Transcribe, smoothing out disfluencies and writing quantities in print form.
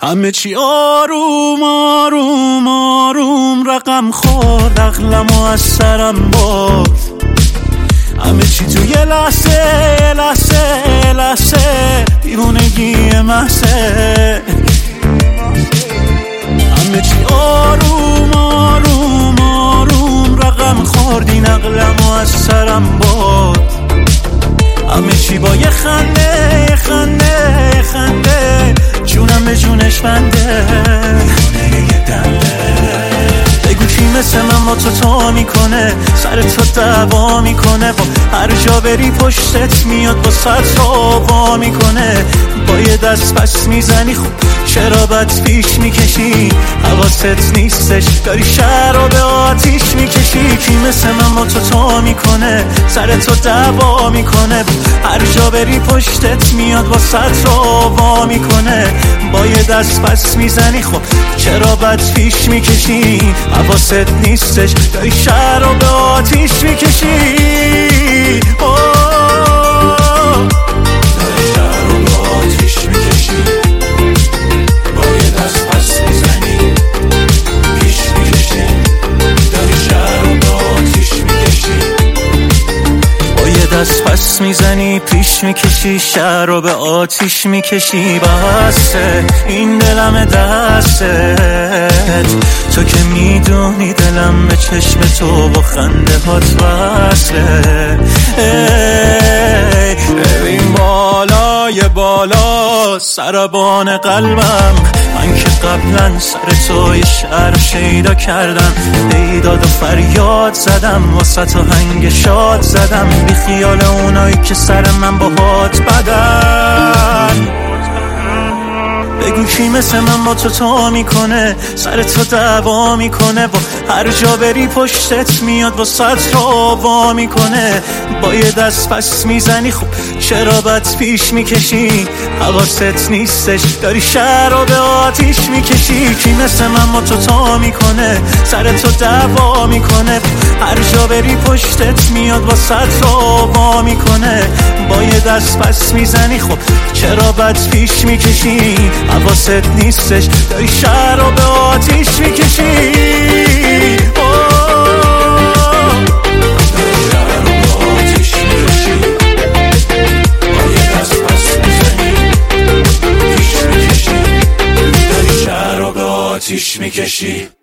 همه چی آروم آروم آروم رقم خورد، عقلمو از سرم برد. همه چی تو یه لحظه لحظه لحظه دیوونگی محضه. همه چی آروم آروم آروم رقم خورد، این عقلمو از سرم برد. همه چی با یه خنده خنده خنده، جونم به جونش بنده. بگو کی مثل من با تو میکنه، سر تو دعوا میکنه، با هر جا بری پشتت میاد با صد وا میکنه. با یه دست پس میزنی خوب، چرا بد پیش میکشی؟ حواست نیستش داری شهر رو به آتیش میکشی. کی مثل من با تو میکنه، سر تو دعوا میکنه، هر جا بری پشتت میاد با صد وا میکنه. با یه دست پس میزنی خب چرا بد پیش میکشی؟ حواست نیستش داری شهر رو به آتیش میکشی. دست پس میزنی پیش میکشی، شهر رو به آتیش میکشی. بسه این دلم دستت، تو که میدونی دلم به چشم تو با خنده هات وصله. ببین بالای بالا سربان قلبم، من که قبلا سر تو یه شعر شیدا کردم، بیداد و فریاد زدم، واسه تو هنگ شاد زدم، بی خیال اونایی که سر من با هات بدن. بگو کی مثل من با تو میکنه، سر تو دعوا میکنه، با هر جا بری پشتت میاد با صد وا میکنه. با یه دست پس میزنی خوب چرا بد پیش میکشی؟ حواست نیستش داری شهر رو به آتیش میکشی. کی مثل من با تو میکنه، سر تو دعوا میکنه، هر جا بری پشتت میاد با صد وا میکنه. با یه دست پس میزنی خب چرا بد پیش میکشی؟ حواست نیستش داری شهر رو به آتیش میکشی. آتیش میکشی.